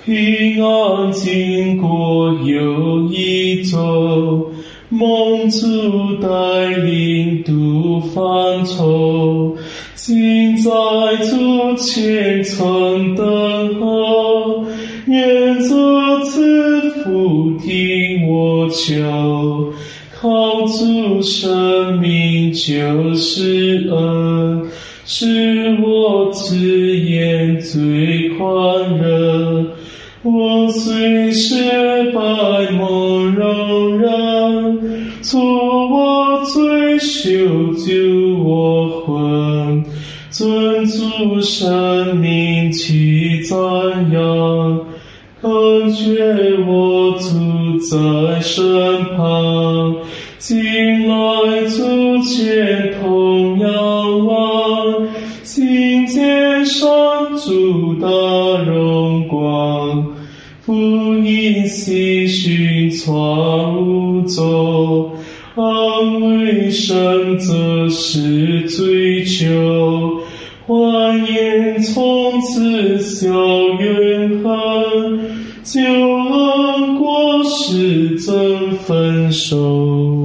平安经过又一周，蒙主带领渡烦愁，今在主前曾等候，愿主赐福听我求，靠主生命就是恩，是我之言最宽仁。我虽失败梦仍然，除我罪修救我魂，尊主生命去赞扬，感觉我主在身旁，近来主前同仰望，心见上主大荣光，福音喜讯传无踪，安慰生则是追求，欢颜从此消怨恨，救恩果实增丰收。